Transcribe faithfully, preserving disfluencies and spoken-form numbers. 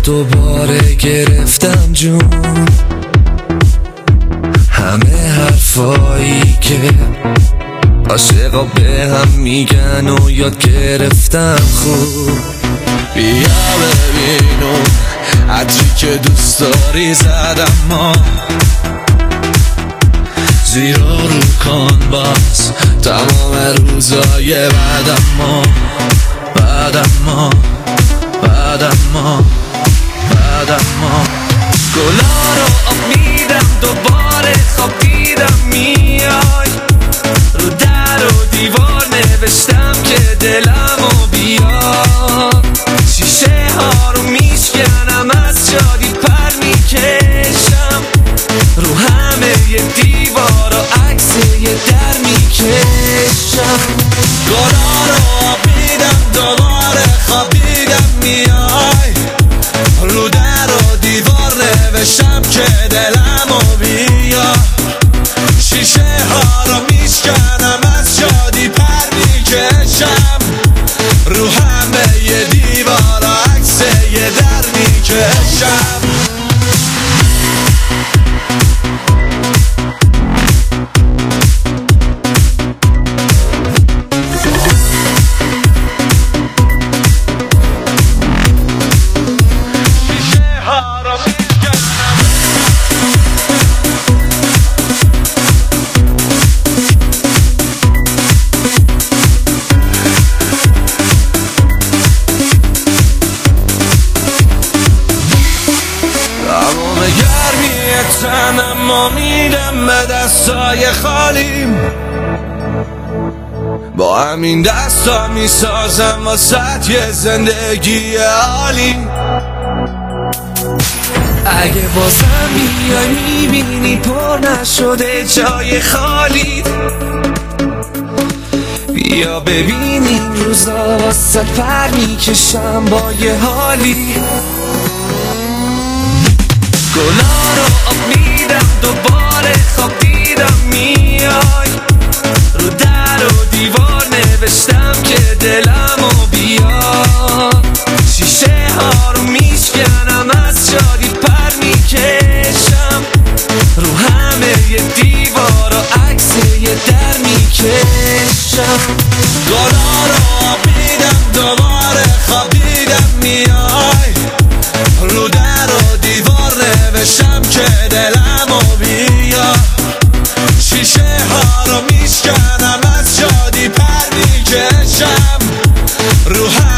دوباره گرفتم جون، همه حرفایی که عاشقا به هم میگن و یاد گرفتم خوب. بیا ببینو عطری که دوست داری زدم ما، زیرا رو کن باز تمام روزای بعدم ما بعدم ما بعدم ما بعدم ما گلا رو آب میدم دوباره خواب دیدم میای، رو در و دیوار نوشتم که دلمو بیار، شیشه ها رو میشکنم از شادی پر میکشم، رو همه یه دیوار و عکس یه در میکشم. گلا رو آب میدم دوباره خواب دیدم میای، رو در و دیوار نوشتم که دلمو بیار، شیشه ها رو میشکنم از شادی پر میکشم، رو همه یه دیوار و عکس یه در میکشم. تنم ما میدم به دستای خالیم، با همین دستا میسازم واسه یه زندگی عالی. اگه بازم بیای میبینی پر نشده جای خالی، بیا ببینیم روزا واسه پر میکشم با یه حالی. گلا رو آب میدم دوباره خواب دیدم میای، رو در و دیوار نوشتم که دلمو بیار، شیشه ها رو میشکنم از شادی پر میکشم، رو همه یه دیوار و عکس یه در میکشم. گلا رو آب میدم دوباره خواب دیدم میای، رو در و دیوار نوشتم که دلمو بیار، شیشه ها رو میشکنم از شادی پر میکشم، رو